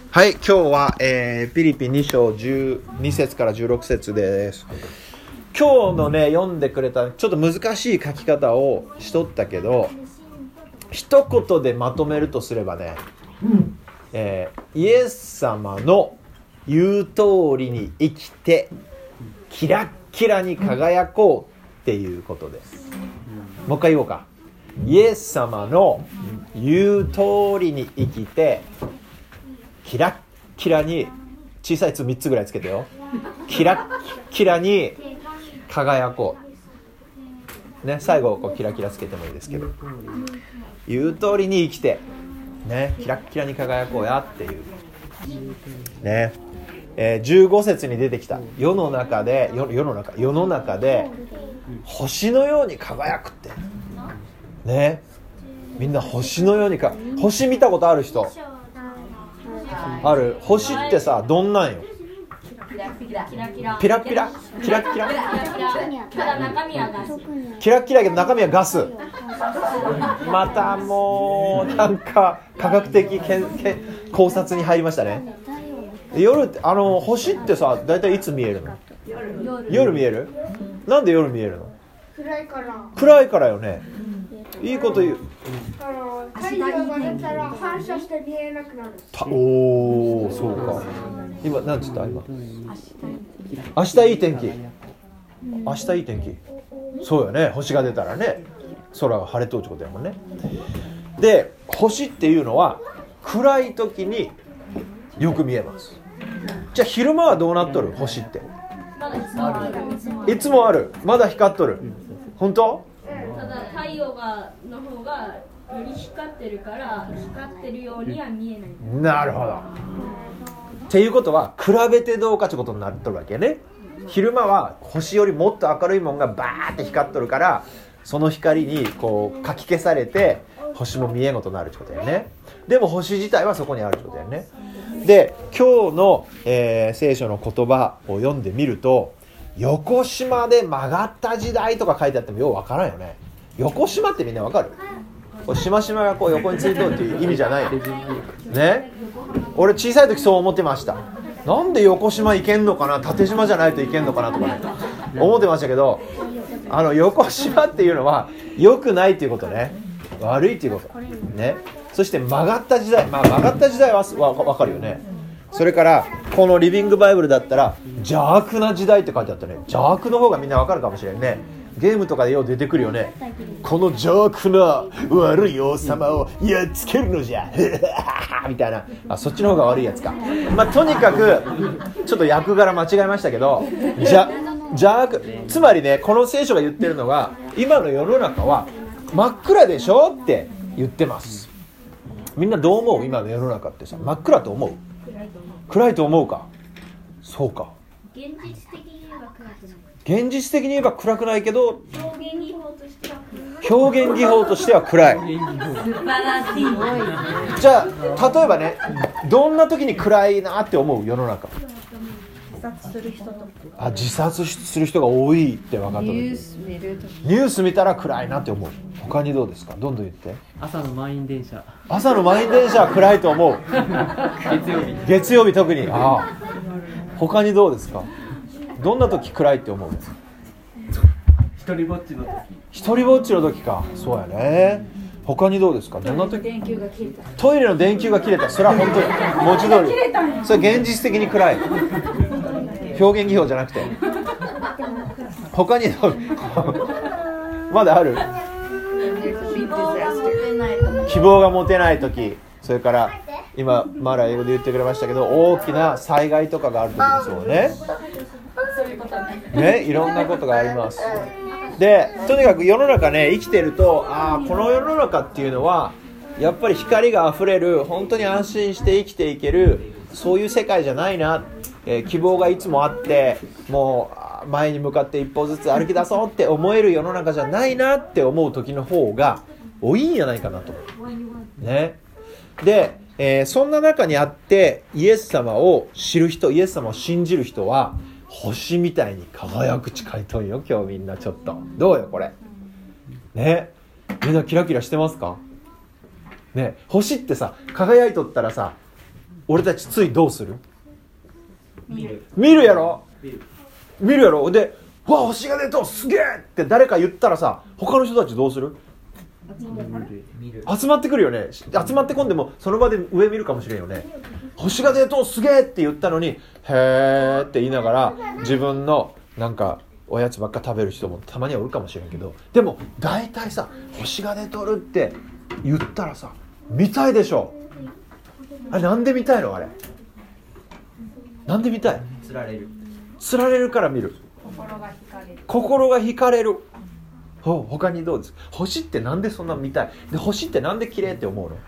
はい、今日は、ピリピ2章12節から16節です。今日のね、読んでくれたちょっと難しい書き方をしとったけど、一言でまとめるとすればね、イエス様の言う通りに生きてキラッキラに輝こうっていうことです。もう一回言おうか。イエス様の言う通りに生きてキラッキラに、小さい「つ」3つぐらいつけてよ、キラッキラに輝こうね、最後こうキラキラつけてもいいですけど、言う通りに生きてね、キラッキラに輝こうやっていうね、15節に出てきた世の中で星のように輝くってね、みんな星のように星見たことある人ある？星ってさ、どんなんよ？ピラピラキラキラキラキラキラキラけど中身はガス。またもうなんか科学的考察に入りましたね。夜って星ってさ、だいたいいつ見えるの？夜見える？なんで夜見えるの？暗いからよね。いいこと言う。 太陽が出たら反射して見えなくなる。 おー、そうか。今何つった？今明日いい天気。明日いい天気。そうよね。星が出たらね、空が晴れとうってことやもんね。で、星っていうのは暗い時によく見えます。じゃあ昼間はどうなっとる？星っていつもある。まだ光っとる。本当？ ただ太陽の方がより光ってるから光ってるようには見えない。 なるほど。っていうことは比べてどうかってことになっとるわけね。昼間は星よりもっと明るいもんがバーって光っとるから、その光にこうかき消されて星も見えんことになるってことやね。でも星自体はそこにあるってことやね。で、今日の、聖書の言葉を読んでみると、横島で曲がった時代とか書いてあってもようわからんよね。横島ってみんなわかる？こうしましまがこう横についとるっていう意味じゃないね。俺小さい時そう思ってました。なんで横島いけんのかな、縦島じゃないといけんのかなとかね思ってましたけど、横島っていうのは良くないっていうことね、悪いっていうことね。そして曲がった時代、曲がった時代はわかるよね。それからこのリビングバイブルだったら邪悪な時代って書いてあったね。邪悪の方がみんなわかるかもしれんね。ゲームとかでよう出てくるよね。この邪悪な悪い王様をやっつけるのじゃみたいな。そっちの方が悪いやつか。とにかくちょっと役柄間違えましたけど、邪悪、つまりね、この聖書が言ってるのが、今の世の中は真っ暗でしょって言ってます。みんなどう思う？今の世の中ってさ、真っ暗と思う？暗いと思うか？そうか。 現実的に言えば暗くない。 現実的に言えば暗くないけど、 表現技法としては暗い。 表現技法としては暗い。 素晴らしい。 じゃあ例えばね、どんな時に暗いなって思う？世の中。 自殺する人とか。 自殺する人が多いって分かった時。ニュース見たら暗いなって思う。他にどうですか？どんどん言って。 朝の満員電車は暗いと思う。月曜日特に。他にどうですか？どんな時暗いって思う？ 一人ぼっちの時か。そうやね。他にどうですか？どんな時？トイレの電球が切れた。それは本当に文字通り。それ現実的に暗い。表現技法じゃなくて。他にどう？まだある？希望が持てない時。それから今マラ英語で言ってくれましたけど、大きな災害とかがある時ですよね。いろんなことがあります。で、とにかく世の中ね、生きてると、この世の中っていうのはやっぱり光があふれる、本当に安心して生きていける、そういう世界じゃないな、希望がいつもあって、もう前に向かって一歩ずつ歩き出そうって思える世の中じゃないなって思う時の方が多いんじゃないかなとね。で、そんな中にあってイエス様を知る人、イエス様を信じる人は星みたいに輝く誓いとんよ。今日みんなちょっとどうよこれね。みんなキラキラしてますかね。星ってさ、輝いとったらさ、 俺たちついどうする？ 見る見るやろ？ 見る見るやろ？で、わ、星が出た、すげえって誰か言ったらさ、他の人たちどうする？ 見る集まってくるよね。集まってこんでもその場で上見るかもしれんよね。星が出た、すげえって言ったのに、へーって言いながら自分のなんかおやつばっか食べる人もたまにはおるかもしれんけど、でも大体さ、星が出とるって言ったらさ、見たいでしょ。あれなんで見たいの？あれなんで見たい？ 釣られる釣られるから見る。心が惹かれる。他にどうです？星ってなんでそんな見たい？で、星ってなんで綺麗って思うの？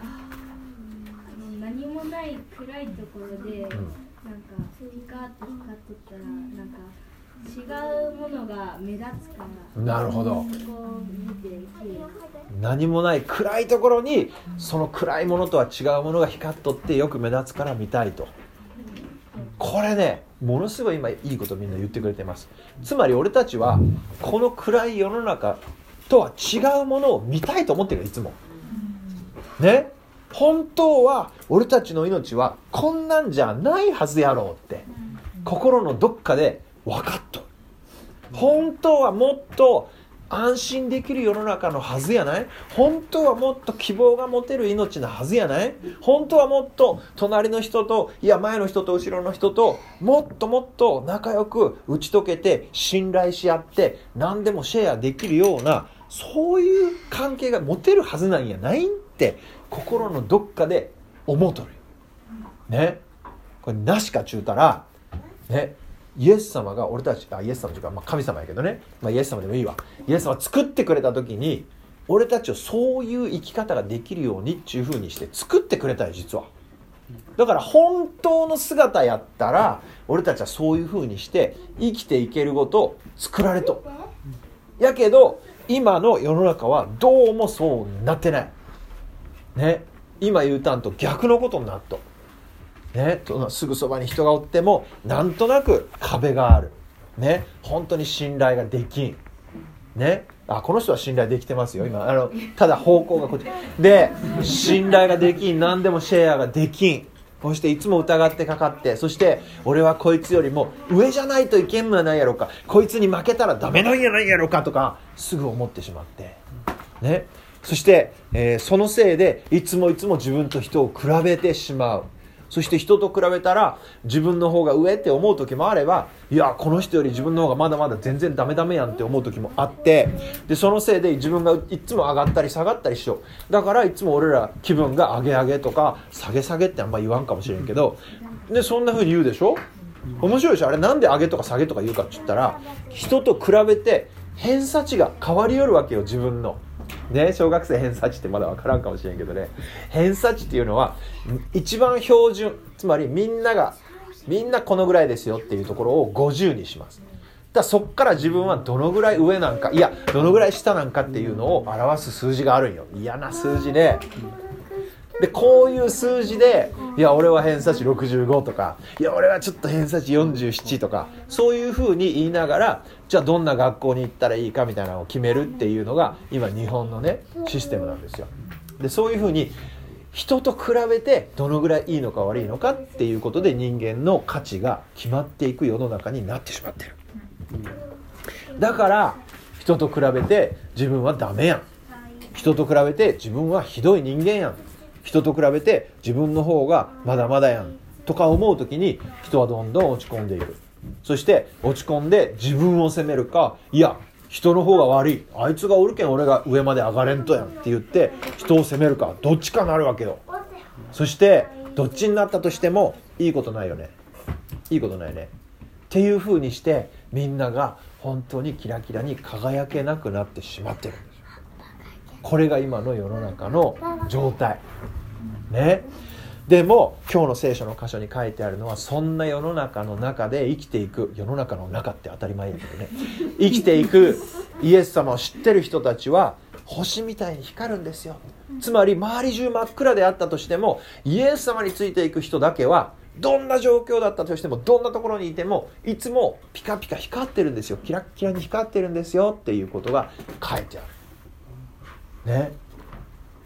何もない暗いところで、なんかピカッと光っとったらなんか違うものが目立つから。 なるほど。 こう見て綺麗。 何もない暗いところにその暗いものとは違うものが光っとってよく目立つから見たいと。これね、ものすごい今いいことみんな言ってくれてます。つまり俺たちはこの暗い世の中とは違うものを見たいと思ってるよ、いつもね。本当は俺たちの命はこんなんじゃないはずやろうって心のどっかで分かっとる。本当はもっと安心できる世の中のはずやない？本当はもっと希望が持てる命なはずやない？本当はもっと隣の人と、いや前の人と後ろの人ともっともっと仲良く打ち解けて信頼し合って何でもシェアできるような、そういう関係が持てるはずなんやないんって心のどっかで思うとるね。これなしかちゅうたらね、イエス様が俺たち、イエス様というか、神様やけどね、イエス様でもいいわ。イエス様作ってくれた時に俺たちをそういう生き方ができるようにっていう風にして作ってくれたよ、実は。だから本当の姿やったら俺たちはそういう風にして生きていけることを作られと。やけど今の世の中はどうもそうなってないね。今言うたんと逆のことになっとね、すぐそばに人がおってもなんとなく壁がある、ね、本当に信頼ができん、ね、この人は信頼できてますよ今ただ方向がこっちで信頼ができん、何でもシェアができん、そしていつも疑ってかかって、そして俺はこいつよりも上じゃないといけんのやないやろか、こいつに負けたらダメなんやないやろかとかすぐ思ってしまって、ね、そして、そのせいでいつも自分と人を比べてしまう。そして人と比べたら自分の方が上って思う時もあれば、いやこの人より自分の方がまだまだ全然ダメやんって思う時もあって、でそのせいで自分がいつも上がったり下がったりしよう。だからいつも俺ら気分が上げ上げとか下げ下げってあんま言わんかもしれんけど、でそんな風に言うでしょ。面白いでしょ。あれなんで上げとか下げとか言うかって言ったら、人と比べて偏差値が変わりよるわけよ、自分のね。小学生偏差値ってまだ分からんかもしれんけどね、偏差値っていうのは一番標準、つまりみんなこのぐらいですよっていうところを50にします。だからそっから自分はどのぐらい上なんか、いやどのぐらい下なんかっていうのを表す数字があるんよ。嫌な数字で、でこういう数字で、いや俺は偏差値65とか、いや俺はちょっと偏差値47とか、そういう風に言いながら、じゃあどんな学校に行ったらいいかみたいなのを決めるっていうのが今日本のねシステムなんですよ。でそういう風に人と比べてどのぐらいいいのか悪いのかっていうことで人間の価値が決まっていく世の中になってしまってる。だから人と比べて自分はダメやん、人と比べて自分はひどい人間やん、人と比べて自分の方がまだまだやんとか思うときに、人はどんどん落ち込んでいく。そして落ち込んで自分を責めるか、いや人の方が悪い、あいつがおるけん俺が上まで上がれんとやんって言って人を責めるか、どっちかなるわけよ。そしてどっちになったとしてもいいことないよね、いいことないねっていう風にして、みんなが本当にキラキラに輝けなくなってしまってるんですよ。これが今の世の中の状態ね。でも今日の聖書の箇所に書いてあるのは、そんな世の中の中で生きていく、世の中の中って当たり前だけどね、生きていくイエス様を知ってる人たちは星みたいに光るんですよ。つまり周り中真っ暗であったとしても、イエス様についていく人だけはどんな状況だったとしても、どんなところにいてもいつもピカピカ光ってるんですよ、キラッキラに光ってるんですよっていうことが書いてあるね。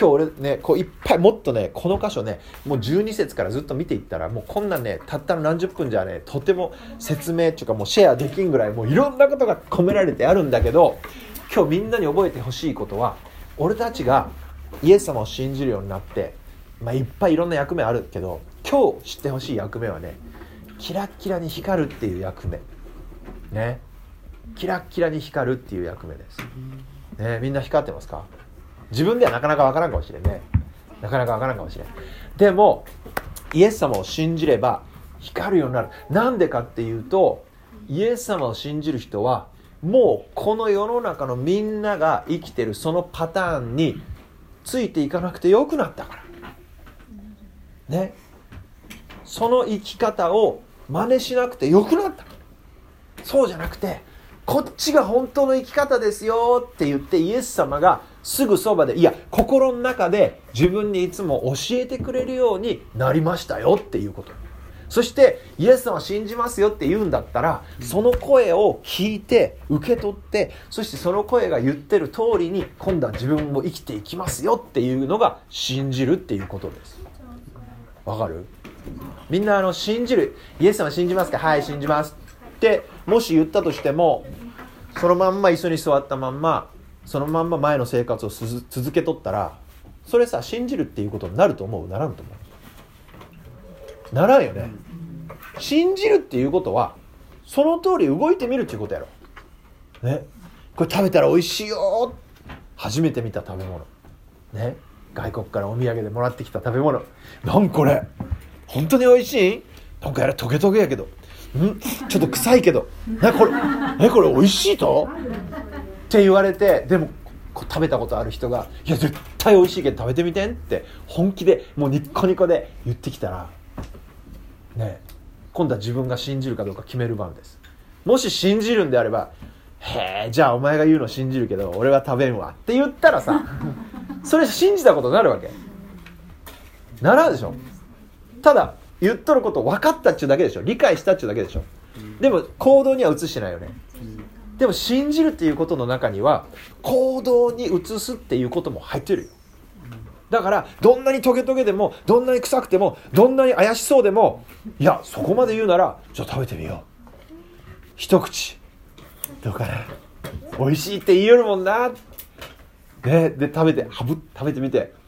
今日俺ねこういっぱいもっとねこの箇所ねもう12節からずっと見ていったらもうこんなねたったの何十分じゃねとても説明っていうかもうシェアできんぐらいもういろんなことが込められてあるんだけど、今日みんなに覚えてほしいことは、俺たちがイエス様を信じるようになって、いっぱいいろんな役目あるけど、今日知ってほしい役目はね、キラッキラに光るっていう役目ね。キラッキラに光るっていう役目です、ね、みんな光ってますか？自分ではなかなかわからんかもしれんね。なかなかわからんかもしれん。でもイエス様を信じれば光るようになる。なんでかっていうと、イエス様を信じる人はもうこの世の中のみんなが生きてるそのパターンについていかなくてよくなったからね。その生き方を真似しなくてよくなった。そうじゃなくて、こっちが本当の生き方ですよって言って、イエス様がすぐそばで、いや心の中で自分にいつも教えてくれるようになりましたよっていうこと。そしてイエス様信じますよって言うんだったら、その声を聞いて受け取って、そしてその声が言ってる通りに今度は自分も生きていきますよっていうのが信じるっていうことです。わかる？みんな信じる、イエス様信じますか？はい信じますってもし言ったとしても、そのまんま椅子に座ったまんまそのまんま前の生活を続けとったら、それさ信じるっていうことになると思う？ならんと思う？ならんよね。信じるっていうことはその通り動いてみるっていうことやろね。これ食べたら美味しいよ、初めて見た食べ物ね、外国からお土産でもらってきた食べ物、なんこれ本当に美味しい？なんかやらトゲトゲやけど、ちょっと臭いけど、これ美味しいとって言われて、でも食べたことある人が、いや絶対美味しいけど食べてみてんって本気でもうニッコニコで言ってきたらね、今度は自分が信じるかどうか決める番です。もし信じるんであれば、へえじゃあお前が言うの信じるけど俺は食べんわって言ったらさ、それ信じたことになるわけならんでしょ。ただ言っとること分かったっちゅうだけでしょ、理解したっちゅうだけでしょ。でも行動には移してないよね。でも信じるっていうことの中には行動に移すっていうことも入ってるよ。だからどんなにトゲトゲでも、どんなに臭くても、どんなに怪しそうでも、いやそこまで言うならじゃあ食べてみよう、一口どうかな、美味しいって言いよるもんな、ね、で食べてみて、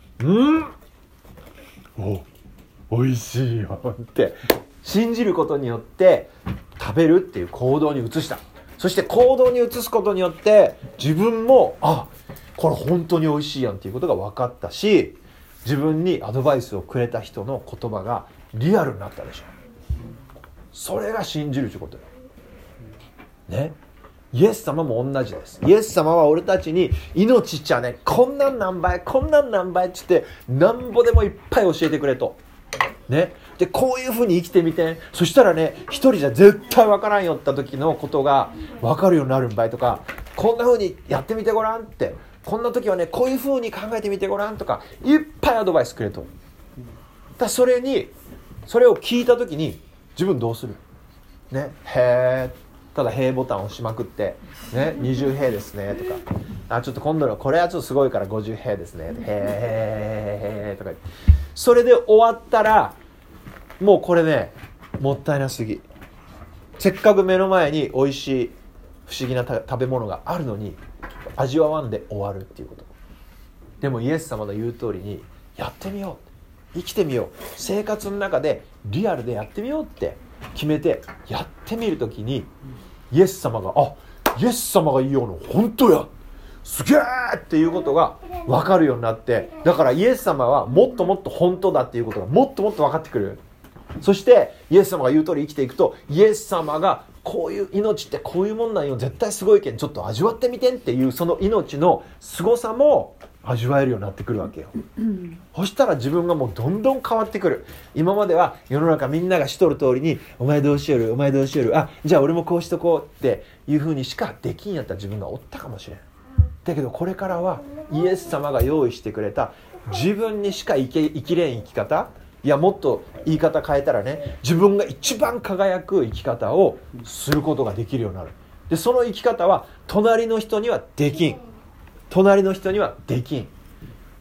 美味しいよって信じることによって食べるっていう行動に移した。そして行動に移すことによって自分もこれ本当に美味しいやんっていうことが分かったし、自分にアドバイスをくれた人の言葉がリアルになったでしょ。それが信じるということよね。イエス様も同じです。イエス様は俺たちに命っちゃね、こんなん何倍こんなん何倍っつってなんぼでもいっぱい教えてくれとね。でこういう風に生きてみて、そしたらね一人じゃ絶対分からんよった時のことが分かるようになるんばいとか、こんな風にやってみてごらんって、こんな時はねこういう風に考えてみてごらんとかいっぱいアドバイスくれと。だそれを聞いた時に自分どうするね。へー、ただへーボタンを押しまくってね、20へーですねとか、ちょっと今度のこれはちょっとすごいから50へーですね、へーとか言って、それで終わったらもうこれねもったいなすぎ。せっかく目の前に美味しい不思議な食べ物があるのに味わわんで終わるっていうこと。でもイエス様の言う通りにやってみよう、生きてみよう、生活の中でリアルでやってみようって決めてやってみるときに、イエス様がイエス様が言いようの本当や、すげーっていうことが分かるようになって、だからイエス様はもっともっと本当だっていうことがもっともっと分かってくる。そしてイエス様が言う通り生きていくと、イエス様がこういう命ってこういうもんなんよ、絶対すごいけんちょっと味わってみてんっていう、その命の凄さも味わえるようになってくるわけよ。そしたら自分がもうどんどん変わってくる。今までは世の中みんながしとる通りに、お前どうしよる、お前どうしよる、じゃあ俺もこうしとこうっていう風にしかできんやった自分がおったかもしれん。だけどこれからはイエス様が用意してくれた自分にしか生きれん生き方、いやもっと言い方変えたらね、自分が一番輝く生き方をすることができるようになる。でその生き方は隣の人にはできん、隣の人にはできん。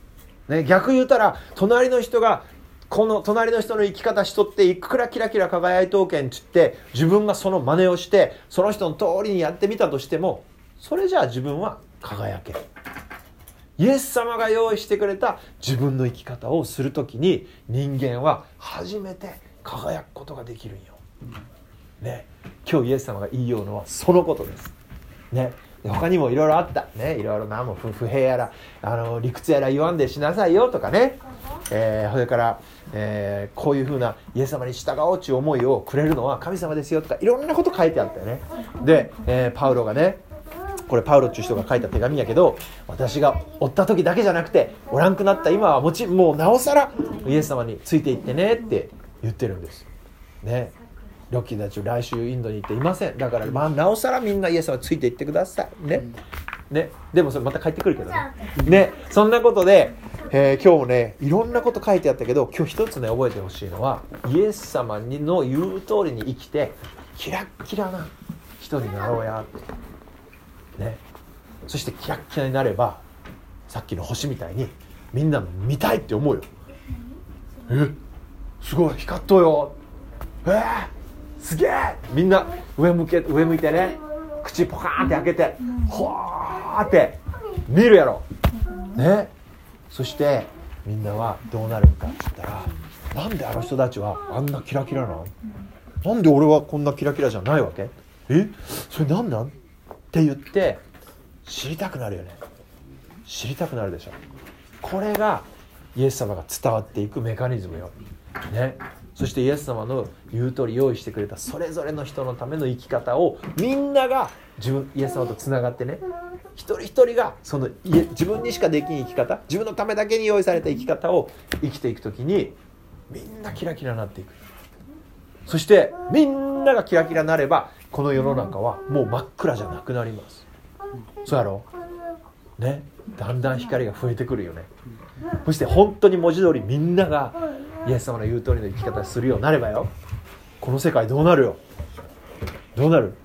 ね、逆言うたら隣の人がこの隣の人の生き方しとっていくらキラキラ輝いとうけんっつって自分がその真似をしてその人の通りにやってみたとしてもそれじゃあ自分は輝ける。イエス様が用意してくれた自分の生き方をするときに人間は初めて輝くことができるんよ、ね、今日イエス様が言いようのはそのことです、ね、他にもいろいろあった、ね、いろいろなも不平やら理屈やら言わんでしなさいよとかね、それから、こういうふうなイエス様に従おうという思いをくれるのは神様ですよとかいろんなこと書いてあったよね。で、パウロがねこれパウロっていう人が書いた手紙やけど私がおった時だけじゃなくておらんくなった今はもうなおさらイエス様についていってねって言ってるんですね。ロッキーたち来週インドに行っていません。だからなおさらみんなイエス様についていってくださいね。でもそれまた帰ってくるけどね。そんなことで、今日もねいろんなこと書いてあったけど今日一つね覚えてほしいのはイエス様の言う通りに生きてキラッキラな人になろうやってね、そしてキラッキラになればさっきの星みたいにみんな見たいって思うよ。すごい光っとうよ、すげえみんな上向いてね口ポカーンって開けてほーって見るやろ、ね、そしてみんなはどうなるかって言ったらなんであの人たちはあんなキラキラなの、なんで俺はこんなキラキラじゃないわけ、それなんなんって言って知りたくなるよね。知りたくなるでしょ。これがイエス様が伝わっていくメカニズムよ、ね、そしてイエス様の言う通り用意してくれたそれぞれの人のための生き方をみんながイエス様とつながってね一人一人がその自分にしかできん生き方自分のためだけに用意された生き方を生きていくときにみんなキラキラになっていく。そしてみんながキラキラになればこの世の中はもう真っ暗じゃなくなります。そうやろね、だんだん光が増えてくるよね。そして本当に文字通りみんながイエス様の言う通りの生き方するようになればよこの世界どうなるよ。どうなる？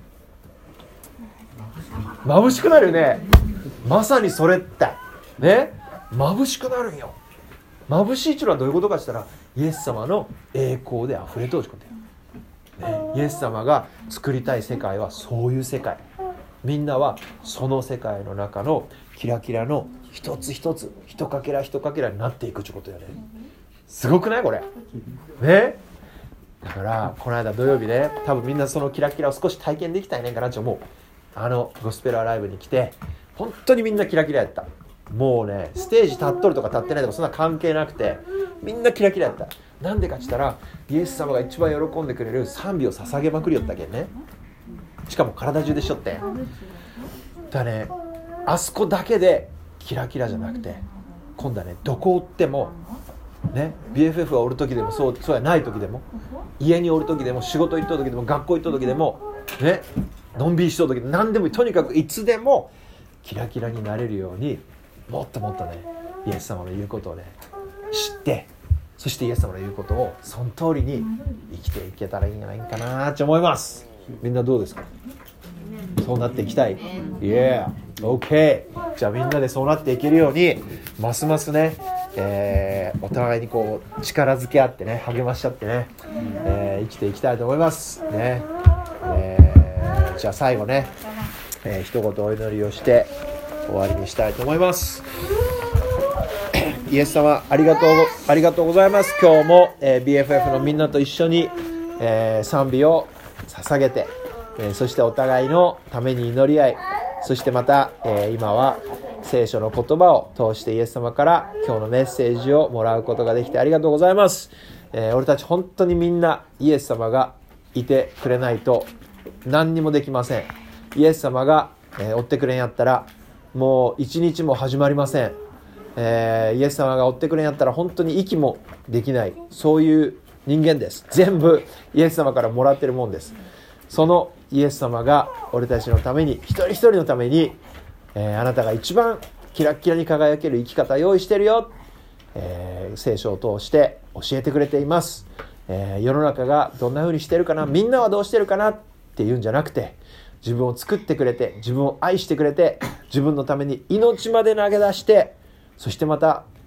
眩しくなるよね。まさにそれってね眩しくなるんよ。眩しいっていうのはどういうことかって言ったらイエス様の栄光で溢れとるってことよ。イエス様が作りたい世界はそういう世界。みんなはその世界の中のキラキラの一つ一つ一かけら一かけらになっていくってことよね。すごくないこれね。だからこの間土曜日ね多分みんなそのキラキラを少し体験できたいねんかなって思う。ゴスペラーライブに来て本当にみんなキラキラやった。もうねステージ立っとるとか立ってないとかそんな関係なくてみんなキラキラやった。なんでかって言ったらイエス様が一番喜んでくれる賛美を捧げまくりよったけんね。しかも体中でしょってだね。あそこだけでキラキラじゃなくて今度はねどこおってもね BFF がおる時でもそうやない時でも家におる時でも仕事行った時でも学校行った時でもねのんびりしとる時でも何でもいい。とにかくいつでもキラキラになれるようにもっともっとねイエス様の言うことをね知ってそしてイエス様の言うことをその通りに生きていけたらいいんじゃないかなって思います。みんなどうですか？そうなっていきたい？ Yeah! OK! じゃあみんなでそうなっていけるようにますますね、お互いにこう力づけ合ってね励まし合ってね、生きていきたいと思いますね。じゃあ最後ね、一言お祈りをして終わりにしたいと思います。イエス様ありがとうございます。今日も、BFF のみんなと一緒に、賛美を捧げて、そしてお互いのために祈り合いそしてまた、今は聖書の言葉を通してイエス様から今日のメッセージをもらうことができてありがとうございます。俺たち本当にみんなイエス様がいてくれないと何にもできません。イエス様が、追ってくれんやったらもう一日も始まりません。イエス様が追ってくれんやったら本当に息もできない、そういう人間です。全部イエス様からもらってるもんです。そのイエス様が俺たちのために一人一人のために、あなたが一番キラッキラに輝ける生き方を用意してるよ、聖書を通して教えてくれています。世の中がどんな風にしてるかな、みんなはどうしてるかなっていうんじゃなくて、自分を作ってくれて自分を愛してくれて自分のために命まで投げ出して、そしてまた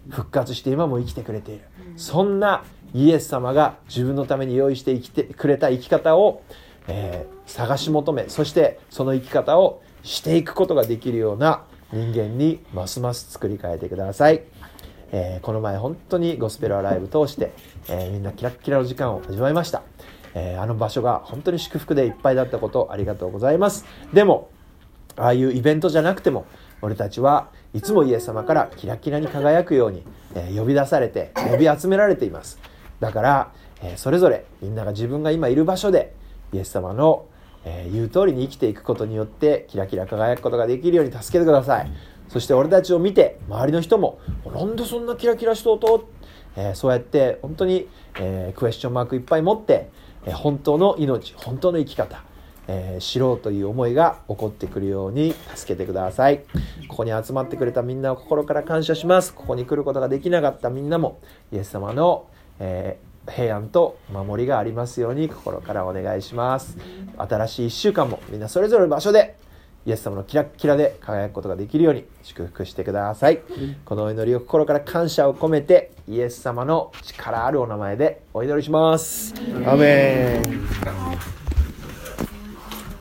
復活して今も生きてくれている。そんなイエス様が自分のために用意して生きてくれた生き方を、探し求め、そしてその生き方をしていくことができるような人間にますます作り変えてください。この前本当にゴスペルアライブ通して、みんなキラッキラの時間を味わいました。あの場所が本当に祝福でいっぱいだったことありがとうございます。でもああいうイベントじゃなくても俺たちはいつもイエス様からキラキラに輝くように、呼び出されて呼び集められています。だから、それぞれみんなが自分が今いる場所でイエス様の、言う通りに生きていくことによってキラキラ輝くことができるように助けてください。そして俺たちを見て周りの人もなんでそんなキラキラしとうと、そうやって本当に、クエスチョンマークいっぱい持って、本当の命、本当の生き方、知ろうという思いが起こってくるように助けてください。ここに集まってくれたみんなを心から感謝します。ここに来ることができなかったみんなもイエス様の、平安と守りがありますように心からお願いします。新しい1週間もみんなそれぞれの場所でイエス様のキラッキラで輝くことができるように祝福してください。このお祈りを心から感謝を込めてイエス様の力あるお名前でお祈りします。アーメン。